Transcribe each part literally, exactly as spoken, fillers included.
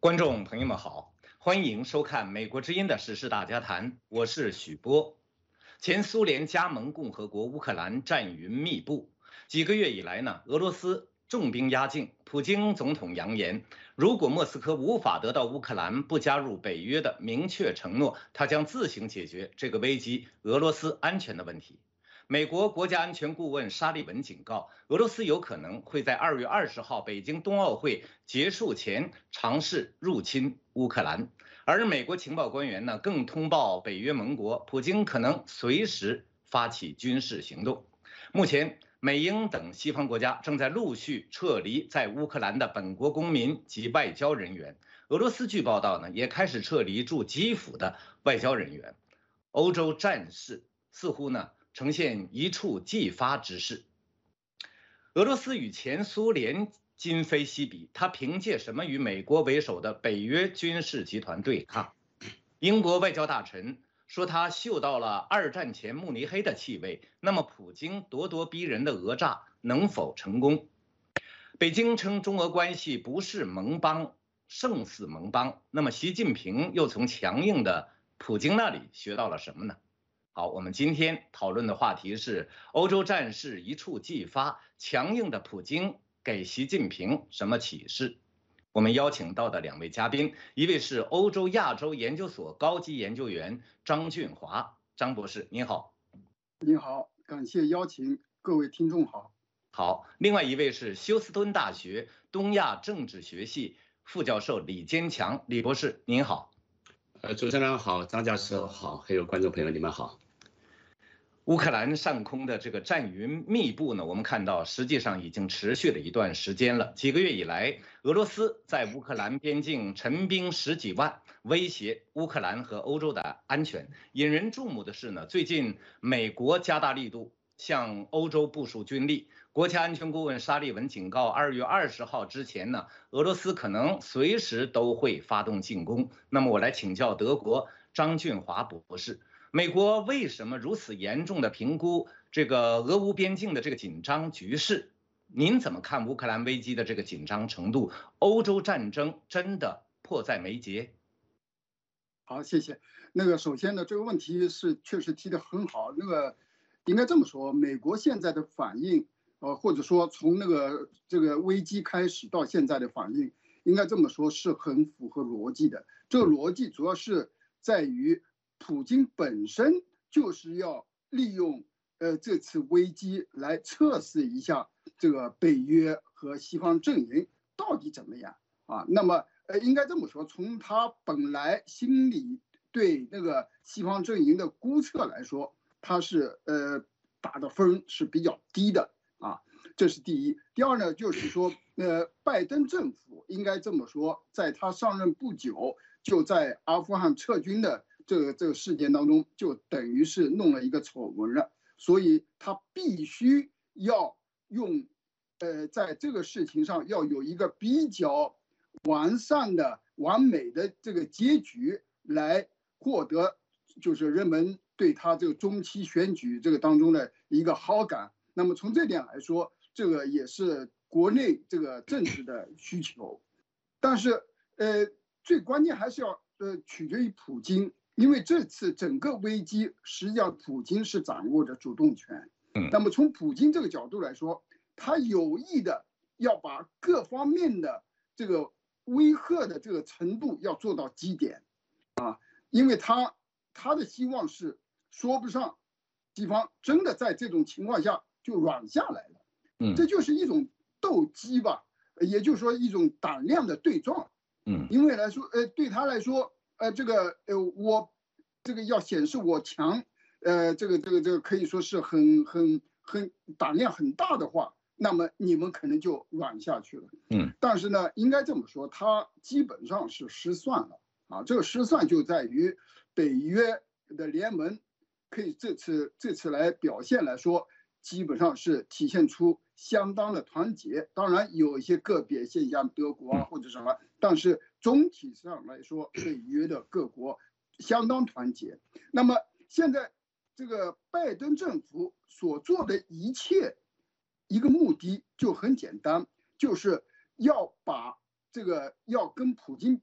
观众朋友们好，欢迎收看美国之音的时事大家谈，我是许波。前苏联加盟共和国乌克兰战云密布，几个月以来呢，俄罗斯重兵压境。普京总统扬言，如果莫斯科无法得到乌克兰不加入北约的明确承诺，他将自行解决这个危及俄罗斯安全的问题。美国国家安全顾问沙利文警告，俄罗斯有可能会在二月二十号北京冬奥会结束前尝试入侵乌克兰。而美国情报官员呢，更通报北约盟国，普京可能随时发起军事行动。目前，美英等西方国家正在陆续撤离在乌克兰的本国公民及外交人员。俄罗斯据报道呢，也开始撤离驻基辅的外交人员。欧洲战事似乎呢，呈现一触即发之势。俄罗斯与前苏联今非昔比，他凭借什么与美国为首的北约军事集团对抗？英国外交大臣说他嗅到了二战前慕尼黑的气味。那么，普京咄咄逼人的讹诈能否成功？北京称中俄关系不是盟邦，胜似盟邦。那么，习近平又从强硬的普京那里学到了什么呢？好，我们今天讨论的话题是欧洲战事一触即发，强硬的普京给习近平什么启示？我们邀请到的两位嘉宾，一位是欧洲亚洲研究所高级研究员张俊华，张博士您好。 您好，感谢邀请，各位听众好。 好，另外一位是休斯敦大学东亚政治学系副教授李坚强，李博士您好。 呃，主持人好，张教授好，还有观众朋友你们好。 乌克兰上空的这个战云密布呢，我们看到实际上已经持续了一段时间了。几个月以来，俄罗斯在乌克兰边境陈兵十几万，威胁乌克兰和欧洲的安全。引人注目的是呢，最近美国加大力度向欧洲部署军力。国家安全顾问沙利文警告，二月二十号之前呢，俄罗斯可能随时都会发动进攻。那么我来请教德国张俊华博士。美国为什么如此严重的评估这个俄乌边境的这个紧张局势？您怎么看乌克兰危机的这个紧张程度？欧洲战争真的迫在眉睫？ 好，谢谢。那个首先呢，这个问题是确实提得很好。那个应该这么说，美国现在的反应，呃，或者说从那个这个危机开始到现在的反应，应该这么说是很符合逻辑的。这个逻辑主要是在于，普京本身就是要利用呃这次危机来测试一下这个北约和西方阵营到底怎么样啊。那么呃应该这么说，从他本来心里对那个西方阵营的估测来说，他是呃打的分是比较低的啊，这是第一。第二呢，就是说呃拜登政府应该这么说，在他上任不久就在阿富汗撤军的这个这个事件当中，就等于是弄了一个丑闻了，所以他必须要用，呃，在这个事情上要有一个比较完善的、完美的这个结局，来获得就是人们对他这个中期选举这个当中的一个好感。那么从这点来说，这个也是国内这个政治的需求，但是呃，最关键还是要呃取决于普京。因为这次整个危机，实际上普京是掌握着主动权。那么从普京这个角度来说，他有意的要把各方面的这个威吓的这个程度要做到极点，啊，因为他他的希望是说不上，西方真的在这种情况下就软下来了。嗯，这就是一种斗鸡吧，也就是说一种胆量的对撞。嗯，因为来说，呃，对他来说。呃，这个呃，我这个要显示我强，呃，这个这个这个可以说是很很很胆量很大的话，那么你们可能就软下去了。嗯，但是呢，应该这么说，他基本上是失算了啊。这个失算就在于北约的联盟，可以这次这次来表现来说，基本上是体现出相当的团结。当然有一些个别现象，德国啊或者什么，但是总体上来说，北约的各国相当团结。那么现在这个拜登政府所做的一切，一个目的就很简单，就是要把这个要跟普京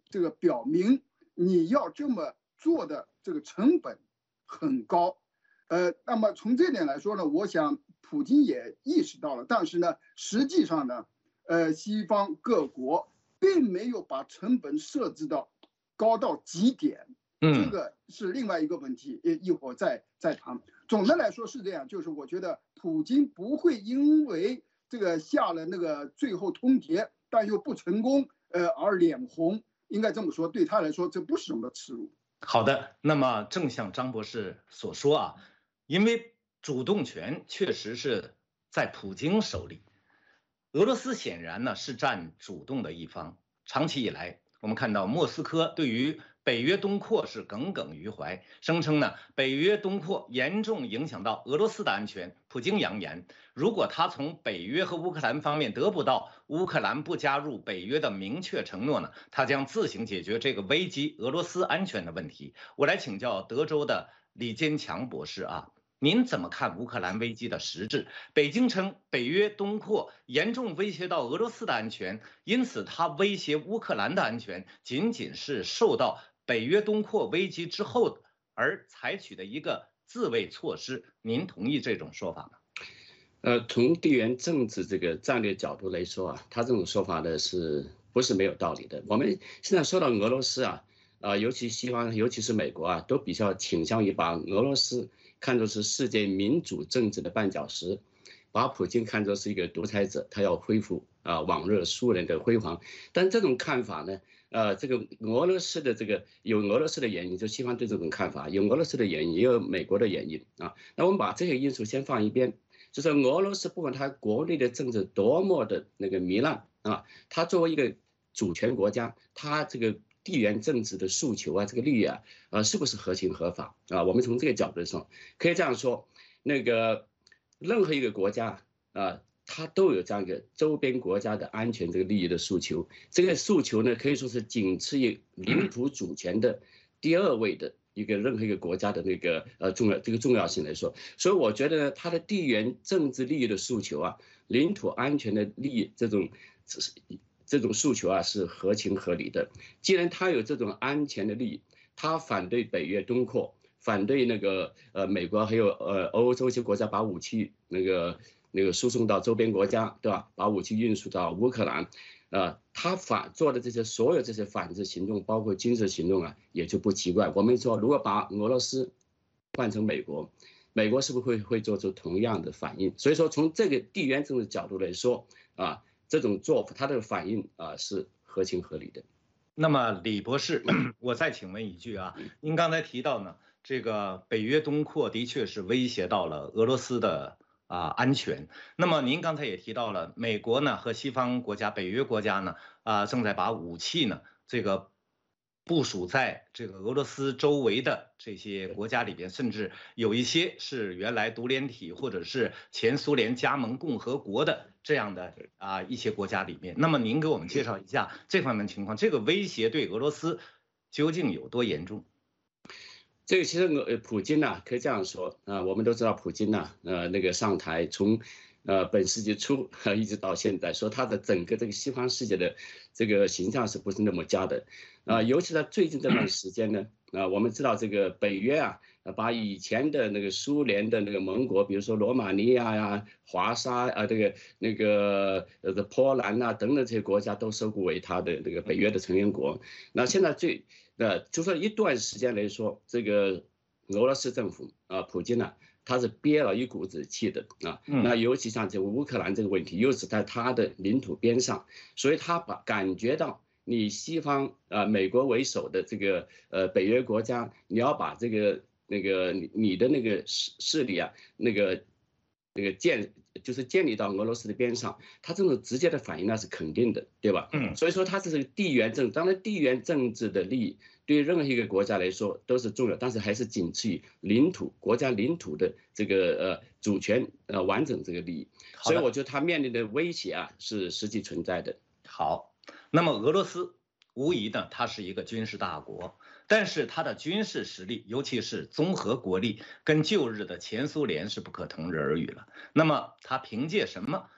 这个表明你要这么做的这个成本很高。呃，那么从这点来说呢，我想普京也意识到了，但是呢，实际上呢，呃，西方各国并没有把成本设置到高到极点，这个是另外一个问题，一一会儿再再谈。总的来说是这样，就是我觉得普京不会因为这个下了那个最后通牒，但又不成功，呃，而脸红。应该这么说，对他来说，这不是什么耻辱。 好的，那么正像张博士所说啊，因为主动权确实是在普京手里，俄罗斯显然呢是占主动的一方。长期以来，我们看到莫斯科对于北约东扩是耿耿于怀，声称呢北约东扩严重影响到俄罗斯的安全。普京扬言，如果他从北约和乌克兰方面得不到乌克兰不加入北约的明确承诺呢，他将自行解决这个危及俄罗斯安全的问题。我来请教德州的李坚强博士啊。您怎么看乌克兰危机的实质？北京称北约东扩严重威胁到俄罗斯的安全，因此它威胁乌克兰的安全，仅仅是受到北约东扩危机之后而采取的一个自卫措施。您同意这种说法吗？ 呃，从地缘政治这个战略角度来说啊，他这种说法呢是不是没有道理的？我们现在说到俄罗斯啊，啊、呃，尤其西方，尤其是美国啊，都比较倾向于把俄罗斯看作是世界民主政治的绊脚石，把普京看作是一个独裁者，他要恢复啊、呃、往日苏联的辉煌。但这种看法呢，呃，这个俄罗斯的这个有俄罗斯的原因，就西方对这种看法有俄罗斯的原因，也有美国的原因啊。那我们把这些因素先放一边，就是俄罗斯不管它国内的政治多么的那个糜烂啊，它作为一个主权国家，它这个地缘政治的诉求啊，这个利益啊，呃，是不是合情合法啊？我们从这个角度上可以这样说，那个任何一个国家啊，它都有这样一个周边国家的安全这个利益的诉求。这个诉求呢，可以说是仅次于领土主权的第二位的一个任何一个国家的那个呃重要这个重要性来说。所以我觉得呢，它的地缘政治利益的诉求啊，领土安全的利益这种这种诉求啊是合情合理的。既然他有这种安全的利益，他反对北约东扩，反对那个呃美国还有呃欧洲一些国家把武器那个那个输送到周边国家，对吧？把武器运输到乌克兰，呃，他反做的这些所有这些反制行动，包括军事行动啊，也就不奇怪。我们说，如果把俄罗斯换成美国，美国是不是会会做出同样的反应？所以说，从这个地缘政治角度来说啊。这种做法，他的反应啊是合情合理的。 那么李博士，我再请问一句啊，您刚才提到呢，这个北约东扩的确是威胁到了俄罗斯的啊安全。那么您刚才也提到了，美国呢和西方国家、北约国家呢啊正在把武器呢这个部署在这个俄罗斯周围的这些国家里边，甚至有一些是原来独联体或者是前苏联加盟共和国的这样的啊一些国家里面。那么您给我们介绍一下这方面情况，这个威胁对俄罗斯究竟有多严重？ 这个其实呃，普京呐，可以这样说啊，我们都知道普京呐，呃，那个上台从呃本世纪初一直到现在，说他的整个这个西方世界的这个形象是不是那么佳的啊？尤其在最近这段时间呢，啊，我们知道这个北约啊，把以前的那个苏联的那个盟国，比如说罗马尼亚呀、华沙啊，这个那个呃波兰呐等等这些国家都收归为他的那个北约的成员国。那现在最呃，就说一段时间来说，这个俄罗斯政府啊，普京呢，他是憋了一股子气的啊。那尤其像这个乌克兰这个问题，又是在他的领土边上，所以他把感觉到你西方啊，美国为首的这个呃北约国家，你要把这个那个你你的那个势势力啊，那个那个建就是建立到俄罗斯的边上，他这种直接的反应那是肯定的，对吧？嗯，所以说它这是地缘政治，当然地缘政治的利益对于任何一个国家来说都是重要，但是还是仅次于领土国家领土的这个呃主权呃完整这个利益，所以我觉得它面临的威胁啊是实际存在的。 好，那么俄罗斯无疑呢，它是一个军事大国。但是它的军事实力，尤其是综合国力，跟旧日的前苏联是不可同日而语了。那么它凭借什么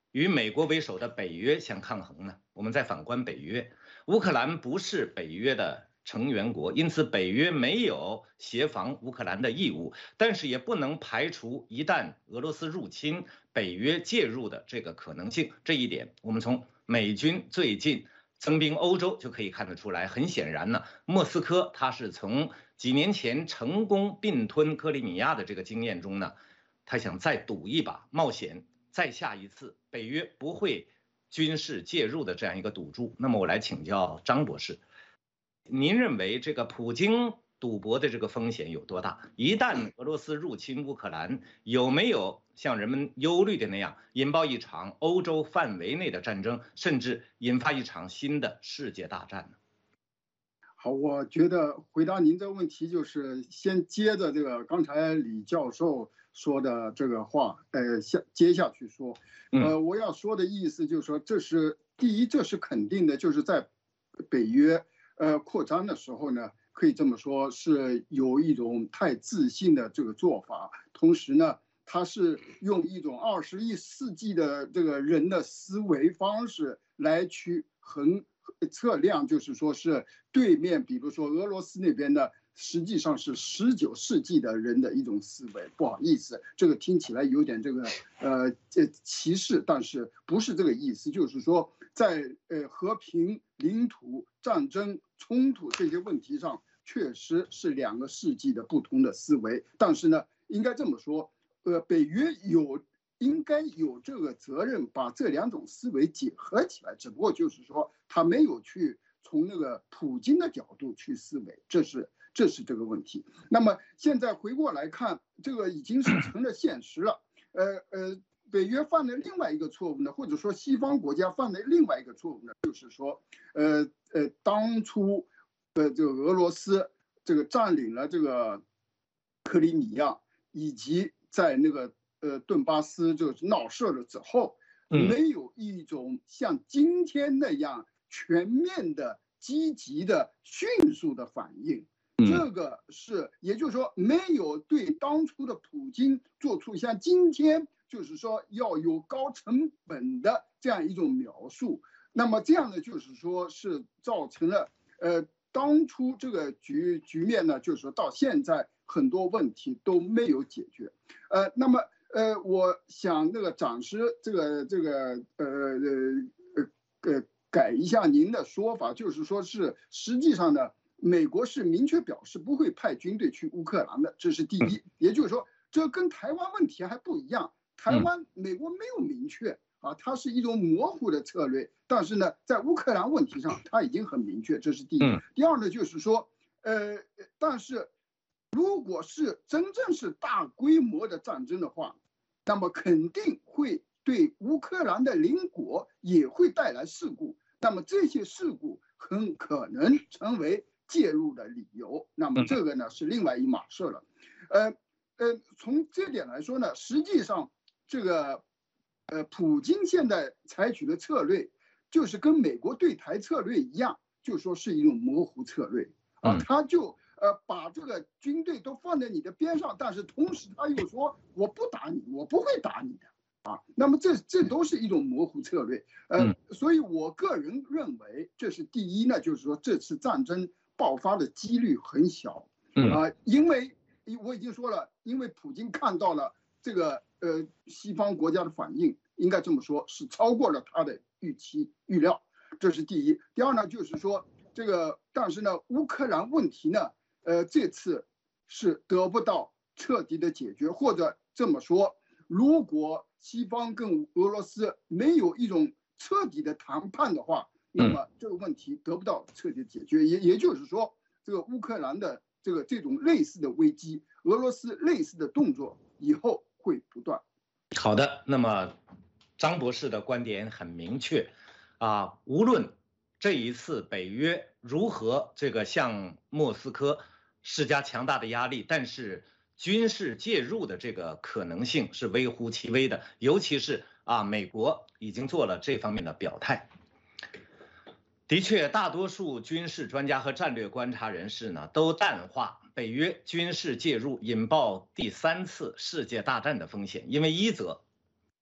与美国为首的北约相抗衡呢？我们再反观北约，乌克兰不是北约的成员国，因此北约没有协防乌克兰的义务，但是也不能排除一旦俄罗斯入侵，北约介入的这个可能性。这一点，我们从美军最近增兵欧洲就可以看得出来。很显然呢，莫斯科它是从几年前成功并吞克里米亚的这个经验中呢，他想再赌一把，冒险再下一次北约不会军事介入的这样一个赌注。那么我来请教张博士，您认为这个普京赌博的这个风险有多大？一旦俄罗斯入侵乌克兰，有没有像人们忧虑的那样，引爆一场欧洲范围内的战争，甚至引发一场新的世界大战呢？ 好，我觉得回答您这个问题，就是先接着这个刚才李教授说的这个话，呃，下接下去说，呃，我要说的意思就是说，这是第一，这是肯定的，就是在北约呃扩张的时候呢，可以这么说，是有一种太自信的这个做法，同时呢，它是用一种二十一世纪的这个人的思维方式来去衡测量，就是说是对面，比如说俄罗斯那边的，实际上是十九世纪的人的一种思维。不好意思，这个听起来有点这个呃这歧视，但是不是这个意思，就是说在呃和平、领土、战争、冲突这些问题上，确实是两个世纪的不同的思维。但是呢，应该这么说，呃，北约有。应该有这个责任把这两种思维结合起来，只不过就是说他没有去从那个普京的角度去思维，这是这是这个问题。那么现在回过来看，这个已经是成了现实了。呃呃，北约犯了另外一个错误呢，或者说西方国家犯了另外一个错误呢，就是说，呃呃，当初呃这个俄罗斯这个占领了这个克里米亚，以及在那个。呃，顿巴斯就是闹事了之后，没有一种像今天那样全面的、积极的、迅速的反应。这个是，也就是说，没有对当初的普京做出像今天就是说要有高成本的这样一种描述。那么这样呢，就是说是造成了呃当初这个局局面呢，就是说到现在很多问题都没有解决。呃，那么。呃，我想那个展示这个这个呃呃呃改一下您的说法，就是说是实际上呢，美国是明确表示不会派军队去乌克兰的，这是第一。也就是说，这跟台湾问题还不一样，台湾美国没有明确啊，它是一种模糊的策略。但是呢，在乌克兰问题上，它已经很明确，这是第一。第二呢，就是说，呃，但是。如果是真正是大规模的战争的话，那么肯定会对乌克兰的邻国也会带来事故。那么这些事故很可能成为介入的理由。那么这个呢是另外一码事了。呃呃，从这点来说呢，实际上这个呃，普京现在采取的策略就是跟美国对台策略一样，就说是一种模糊策略啊，他就。呃，把这个军队都放在你的边上，但是同时他又说我不打你，我不会打你的啊。那么这这都是一种模糊策略。呃，所以我个人认为，这是第一呢，就是说这次战争爆发的几率很小啊，因为我已经说了，因为普京看到了这个呃西方国家的反应，应该这么说，是超过了他的预期预料，这是第一。第二呢，就是说这个，但是呢，乌克兰问题呢。呃，这次是得不到彻底的解决，或者这么说，如果西方跟俄罗斯没有一种彻底的谈判的话，那么这个问题得不到彻底解决。也也就是说，这个乌克兰的这个这种类似的危机，俄罗斯类似的动作以后会不断。 好的，那么张博士的观点很明确，啊，无论这一次北约如何这个向莫斯科施加强大的压力，但是军事介入的这个可能性是微乎其微的，尤其是啊，美国已经做了这方面的表态。的确，大多数军事专家和战略观察人士呢，都淡化北约军事介入引爆第三次世界大战的风险，因为一则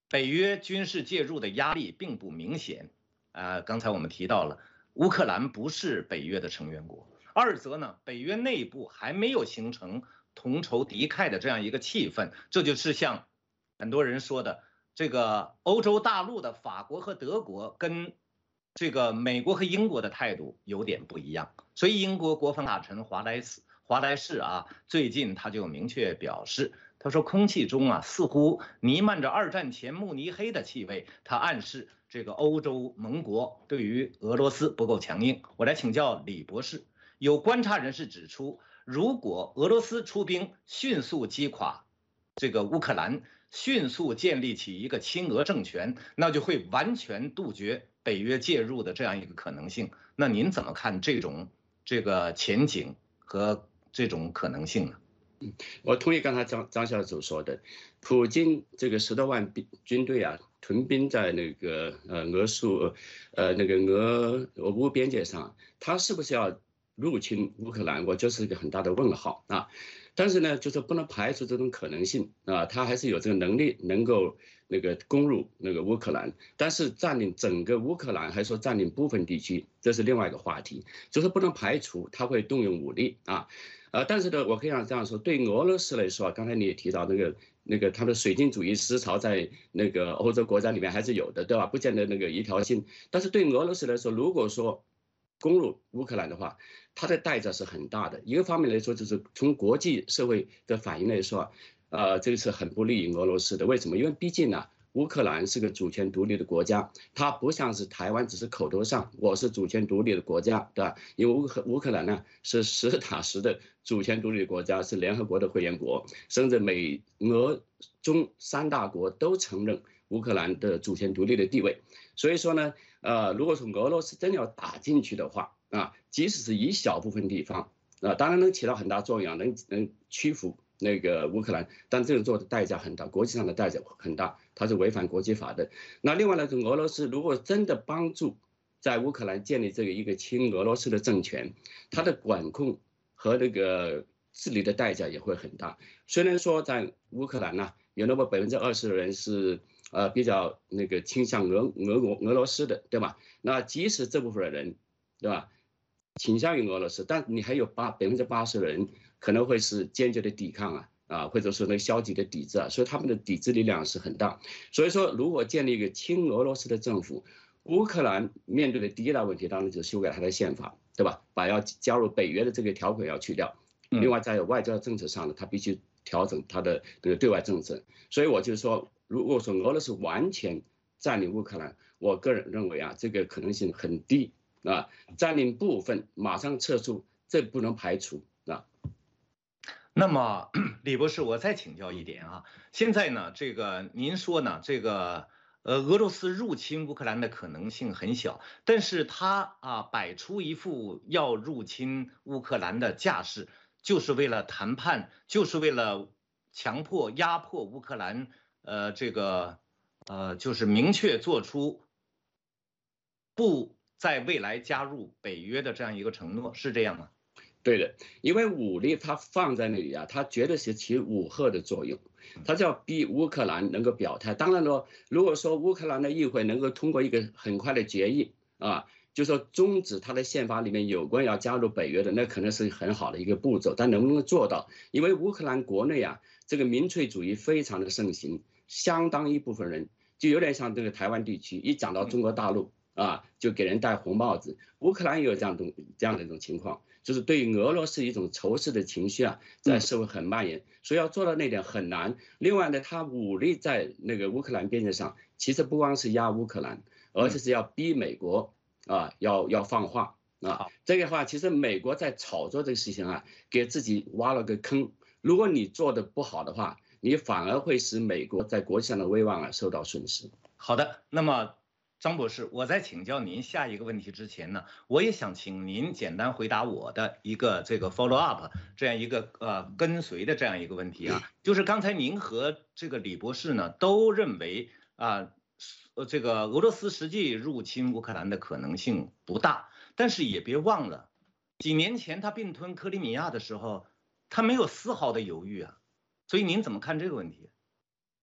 北约军事介入的压力并不明显。呃，刚才我们提到了，乌克兰不是北约的成员国。二则呢，北约内部还没有形成同仇敌忾的这样一个气氛，这就是像很多人说的，这个欧洲大陆的法国和德国跟这个美国和英国的态度有点不一样。所以英国国防大臣华莱士华莱士啊，最近他就明确表示，他说空气中啊似乎弥漫着二战前慕尼黑的气味，他暗示这个欧洲盟国对于俄罗斯不够强硬。我来请教李博士，有观察人士指出，如果俄罗斯出兵迅速击垮这个乌克兰，迅速建立起一个亲俄政权，那就会完全杜绝北约介入的这样一个可能性。那您怎么看这种这个前景和这种可能性呢？ 嗯，我同意刚才张张教授说的，普京这个十多万兵军队啊，屯兵在那个呃俄苏呃那个俄俄乌边界上，他是不是要入侵乌克兰？我就是一个很大的问号啊。但是呢，就是不能排除这种可能性啊，他还是有这个能力能够那个攻入那个乌克兰，但是占领整个乌克兰还是说占领部分地区，这是另外一个话题，就是不能排除他会动用武力啊。呃，但是呢，我可以这样说，对俄罗斯来说，刚才你也提到那个那个他的水晶主义思潮在那个欧洲国家里面还是有的，对吧？不见得那个一条心。但是对俄罗斯来说，如果说攻入乌克兰的话，它的代价是很大的。一个方面来说，就是从国际社会的反应来说，呃，这个是很不利于俄罗斯的。为什么？因为毕竟呢，乌克兰是个主权独立的国家，它不像是台湾，只是口头上我是主权独立的国家，对吧？因为乌克乌克兰呢是实打实的主权独立的国家，是联合国的会员国，甚至美俄中三大国都承认乌克兰的主权独立的地位。所以说呢，呃，如果从俄罗斯真要打进去的话，啊，即使是一小部分地方，啊，当然能起到很大作用，能能屈服那个乌克兰，但这种做的代价很大，国际上的代价很大，它是违反国际法的。那另外呢，俄罗斯如果真的帮助在乌克兰建立这个一个亲俄罗斯的政权，它的管控和那个治理的代价也会很大。虽然说在乌克兰呢，有那么百分之二十的人是呃比较那个倾向俄俄国俄罗斯的，对吧？那即使这部分的人，对吧？倾向于俄罗斯，但你还有八百分之八十的人可能会是坚决的抵抗啊啊，或者说那个消极的抵制啊，所以他们的抵制力量是很大。所以说，如果建立一个亲俄罗斯的政府，乌克兰面对的第一大问题当然就是修改它的宪法，对吧？把要加入北约的这个条款要去掉。另外，在外交政策上呢，它必须调整它的这个对外政策。所以我就说，如果说俄罗斯完全占领乌克兰，我个人认为啊，这个可能性很低。啊，占领部分马上撤出，这不能排除啊。 那么，李博士，我再请教一点啊，现在呢，这个您说呢，这个呃，俄罗斯入侵乌克兰的可能性很小，但是他啊摆出一副要入侵乌克兰的架势，就是为了谈判，就是为了强迫压迫乌克兰，呃，这个呃，就是明确做出不在未来加入北约的这样一个承诺，是这样吗？ 对的，因为武力它放在那里啊，它绝对是起武吓的作用，它就要逼乌克兰能够表态。当然了，如果说乌克兰的议会能够通过一个很快的决议啊，就说终止它的宪法里面有关要加入北约的，那可能是很好的一个步骤。但能不能做到？因为乌克兰国内啊，这个民粹主义非常的盛行，相当一部分人就有点像这个台湾地区，一讲到中国大陆啊，就给人戴红帽子。乌克兰也有这样的这样的一种情况。就是对于俄罗斯一种仇视的情绪啊，在社会很蔓延，所以要做到那点很难。另外呢，他武力在那个乌克兰边界上，其实不光是压乌克兰，而且是要逼美国啊，要要放话啊。这个话，其实美国在炒作这个事情啊，给自己挖了个坑。如果你做的不好的话，你反而会使美国在国际上的威望啊受到损失。 好的，那么。张博士，我在请教您下一个问题之前呢，我也想请您简单回答我的一个这个 follow up 这样一个呃跟随的这样一个问题啊，就是刚才您和这个李博士呢都认为啊，呃这个俄罗斯实际入侵乌克兰的可能性不大，但是也别忘了，几年前他并吞克里米亚的时候，他没有丝毫的犹豫啊，所以您怎么看这个问题？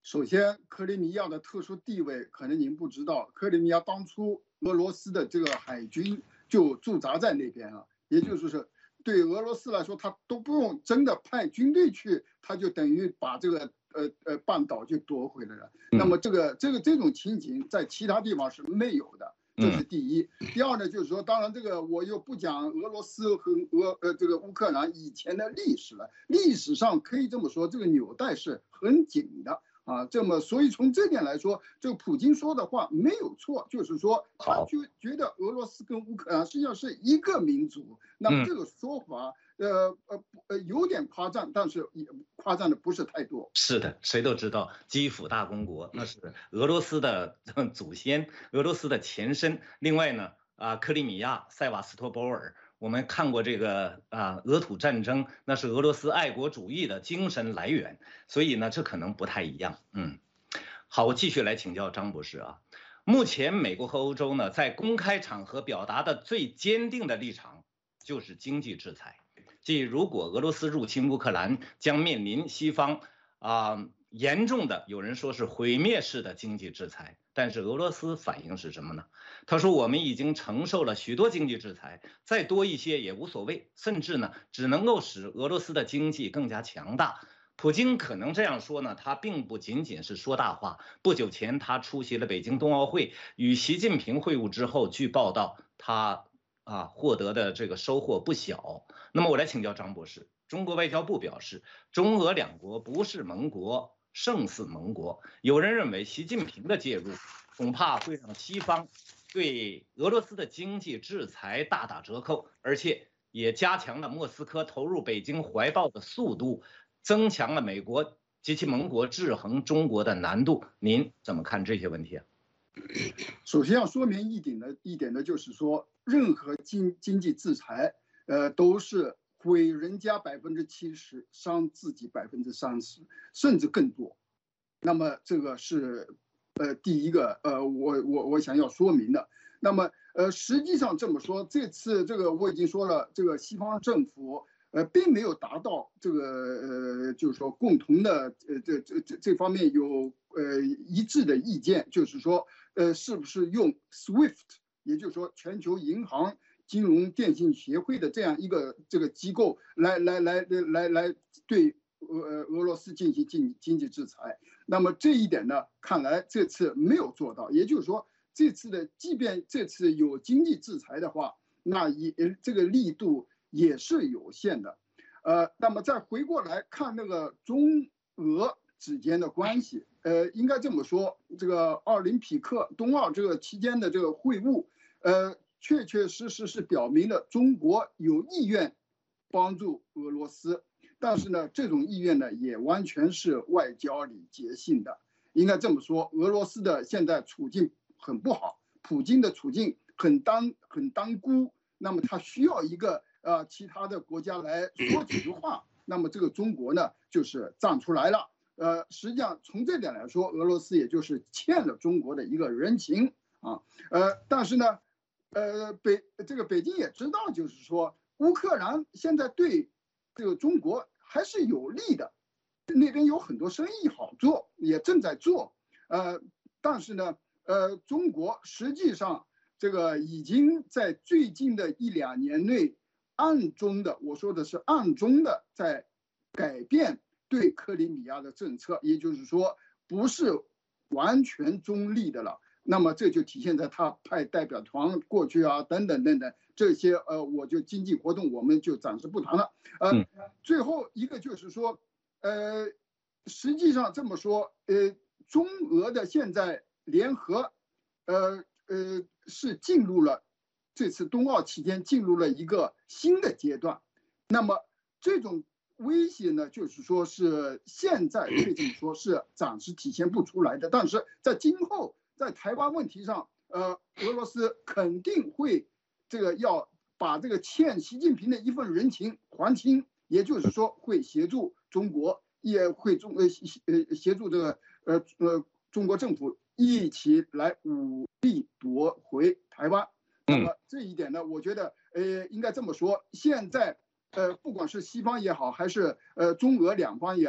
首先，克里米亚的特殊地位，可能您不知道，克里米亚当初俄罗斯的这个海军就驻扎在那边了，也就是说，对俄罗斯来说，他都不用真的派军队去，他就等于把这个呃呃半岛就夺回来了。那么这个这个这种情景在其他地方是没有的。这是第一。第二呢，就是说，当然这个我又不讲俄罗斯和俄呃这个乌克兰以前的历史了。历史上可以这么说，这个纽带是很紧的啊。这么，所以从这点来说，这个普京说的话没有错，就是说他觉觉得俄罗斯跟乌克兰实际上是一个民族。那么这个说法，呃呃呃有点夸张，但是也夸张的不是太多。 是的，谁都知道基辅大公国那是俄罗斯的祖先，俄罗斯的前身。另外呢，啊，克里米亚、塞瓦斯托波尔，我们看过这个啊，俄土战争，那是俄罗斯爱国主义的精神来源。所以呢，这可能不太一样。嗯，好，我继续来请教张博士啊。目前美国和欧洲呢，在公开场合表达的最坚定的立场就是经济制裁。即如果俄罗斯入侵乌克兰，将面临西方啊、呃、严重的，有人说是毁灭式的经济制裁。但是俄罗斯反应是什么呢？他说我们已经承受了许多经济制裁，再多一些也无所谓，甚至呢只能够使俄罗斯的经济更加强大。普京可能这样说呢，他并不仅仅是说大话。不久前他出席了北京冬奥会，与习近平会晤之后，据报道他。啊，获得的这个收获不小。那么我来请教张博士，中国外交部表示，中俄两国不是盟国，胜似盟国。有人认为，习近平的介入恐怕会让西方对俄罗斯的经济制裁大打折扣，而且也加强了莫斯科投入北京怀抱的速度，增强了美国及其盟国制衡中国的难度。您怎么看这些问题啊？ 首先要说明一点的一点的就是说，任何经经济制裁，呃，都是毁人家百分之七十，伤自己百分之三十，甚至更多。那么这个是，呃，第一个，呃，我我我想要说明的。那么，呃，实际上这么说，这次这个我已经说了，这个西方政府。呃，并没有达到这个呃，就是说共同的呃这这这这方面有呃一致的意见，就是说呃是不是用 SWIFT， 也就是说全球银行金融电信协会的这样一个这个机构来来来来来对俄俄罗斯进行经经济制裁。那么这一点呢，看来这次没有做到，也就是说这次的即便这次有经济制裁的话，那也这个力度。也是有限的，呃，那么再回过来看那个中俄之间的关系，呃，应该这么说，这个奥林匹克冬奥这个期间的这个会晤，呃，确确实实是表明了中国有意愿帮助俄罗斯，但是呢，这种意愿呢也完全是外交礼节性的，应该这么说，俄罗斯的现在处境很不好，普京的处境很单很单孤，那么他需要一个。呃，其他的国家来说几句话，那么这个中国呢，就是站出来了。呃，实际上从这点来说，俄罗斯也就是欠了中国的一个人情啊。呃，但是呢，呃，北这个北京也知道，就是说乌克兰现在对这个中国还是有利的，那边有很多生意好做，也正在做。呃，但是呢，呃，中国实际上这个已经在最近的一两年内。暗中的，我说的是暗中的，在改变对克里米亚的政策，也就是说，不是完全中立的了。那么这就体现在他派代表团过去啊，等等等等这些，呃，我就经济活动我们就暂时不谈了。呃，最后一个就是说，呃，实际上这么说，呃，中俄的现在联合，呃呃，是进入了。这次冬奥期间进入了一个新的阶段，那么这种威胁呢，就是说是现在可以这么说，是暂时体现不出来的，但是在今后在台湾问题上，呃，俄罗斯肯定会这个要把这个欠习近平的一份人情还清，也就是说会协助中国，也会中呃呃协助这个呃呃中国政府一起来武力夺回台湾。那么这一点呢，我觉得，呃，应该这么说，现在，呃，不管是西方也好，还是呃中俄两方也好，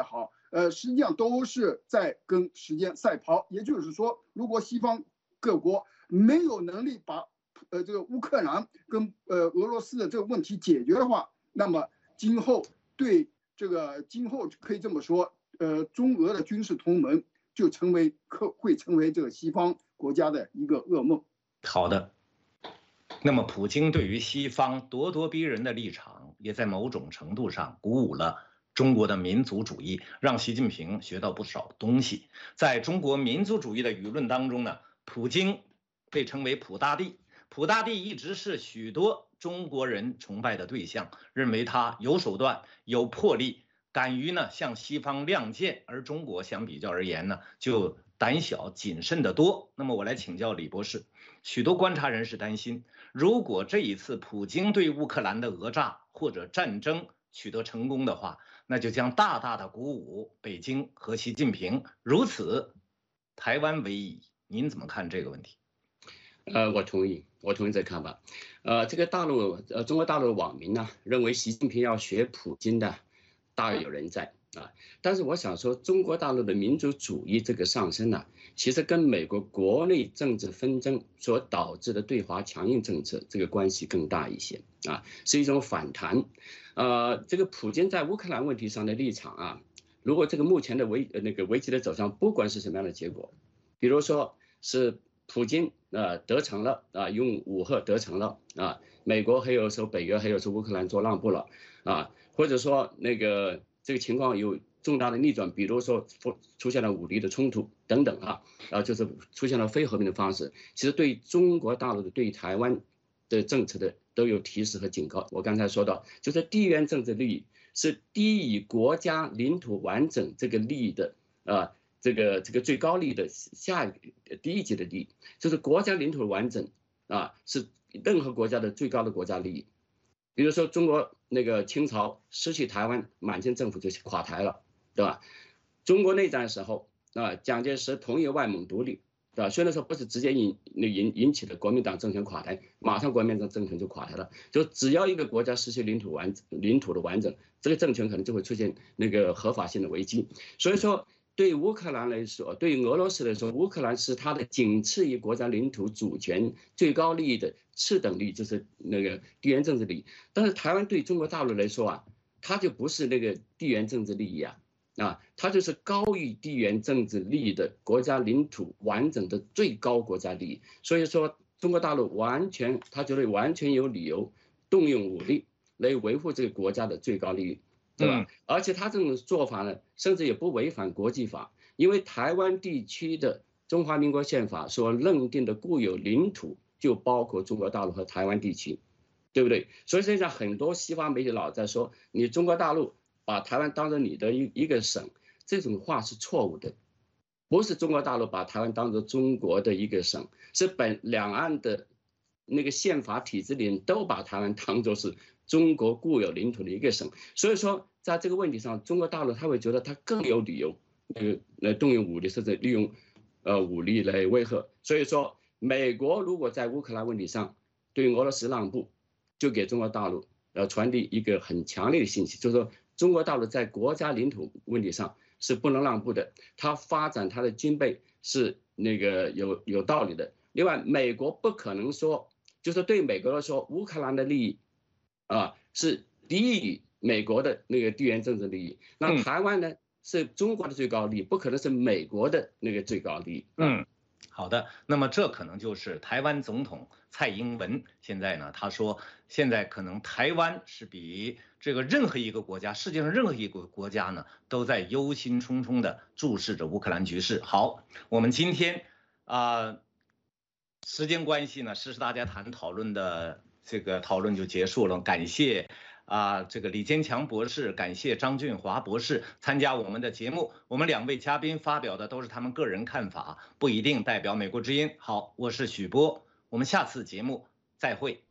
呃，实际上都是在跟时间赛跑。也就是说，如果西方各国没有能力把呃这个乌克兰跟呃俄罗斯的这个问题解决的话，那么今后对这个今后可以这么说，呃，中俄的军事同盟就成为可会成为这个西方国家的一个噩梦。 好的。那么，普京对于西方咄咄逼人的立场，也在某种程度上鼓舞了中国的民族主义，让习近平学到不少东西。在中国民族主义的舆论当中呢，普京被称为普大帝，普大帝一直是许多中国人崇拜的对象，认为他有手段、有魄力，敢于呢向西方亮剑，而中国相比较而言呢，就胆小谨慎得多。那么我来请教李博士，许多观察人士担心，如果这一次普京对乌克兰的讹诈或者战争取得成功的话，那就将大大的鼓舞北京和习近平，如此台湾为宜。您怎么看这个问题？ 呃，我同意，我同意这个看法。呃，这个大陆呃中国大陆的网民呢，认为习近平要学普京的，大有人在啊。但是我想说，中国大陆的民族主义这个上升呢，其实跟美国国内政治纷争所导致的对华强硬政策这个关系更大一些啊，是一种反弹。呃，这个普京在乌克兰问题上的立场啊，如果这个目前的危那个危机的走向，不管是什么样的结果，比如说是普京呃得逞了啊，用武赫得逞了啊，美国还有说北约还有说乌克兰做让步了啊，或者说那个这个情况有重大的逆转，比如说出现了武力的冲突等等啊，啊就是出现了非和平的方式，其实对中国大陆的对台湾的政策的都有提示和警告。我刚才说到，就是地缘政治利益是低于国家领土完整这个利益的啊。这个这个最高利益的下第一级的利益，就是国家领土的完整啊，是任何国家的最高的国家利益。比如说中国那个清朝失去台湾，满清政府就垮台了，对吧？中国内战的时候啊，蒋介石同意外蒙独立，对吧？虽然说不是直接引引引起的国民党政权垮台，马上国民党政权就垮台了。就只要一个国家失去领土完领土的完整，这个政权可能就会出现那个合法性的危机。所以说。对乌克兰来说，对俄罗斯来说，乌克兰是它的仅次于国家领土主权最高利益的次等利益，就是那个地缘政治利益。但是台湾对中国大陆来说啊，它就不是那个地缘政治利益啊，啊，它就是高于地缘政治利益的国家领土完整的最高国家利益。所以说，中国大陆完全，他觉得完全有理由动用武力来维护这个国家的最高利益。对吧？而且他这种做法呢，甚至也不违反国际法，因为台湾地区的中华民国宪法所认定的固有领土就包括中国大陆和台湾地区，对不对？所以实际上很多西方媒体老在说，你中国大陆把台湾当成你的一一个省，这种话是错误的，不是中国大陆把台湾当成中国的一个省，是本两岸的那个宪法体制里都把台湾当作是中国固有领土的一个省，所以说在这个问题上，中国大陆他会觉得他更有理由那个来动用武力，甚至利用呃武力来威吓。所以说，美国如果在乌克兰问题上对俄罗斯让步，就给中国大陆呃传递一个很强烈的信息，就是说中国大陆在国家领土问题上是不能让步的，它发展它的军备是那个有有道理的。另外，美国不可能说，就是对美国来说，乌克兰的利益。啊，是低于美国的那个地缘政治利益。那台湾呢，是中国的最高利益，不可能是美国的那个最高利益。 嗯，好的。那么这可能就是台湾总统蔡英文现在呢，他说现在可能台湾是比这个任何一个国家，世界上任何一个国家呢，都在忧心忡忡地注视着乌克兰局势。好，我们今天啊、呃，时间关系呢，时事大家谈讨论的。这个讨论就结束了，感谢啊，这个李坚强博士，感谢张俊华博士参加我们的节目。我们两位嘉宾发表的都是他们个人看法，不一定代表美国之音。好，我是许波，我们下次节目再会。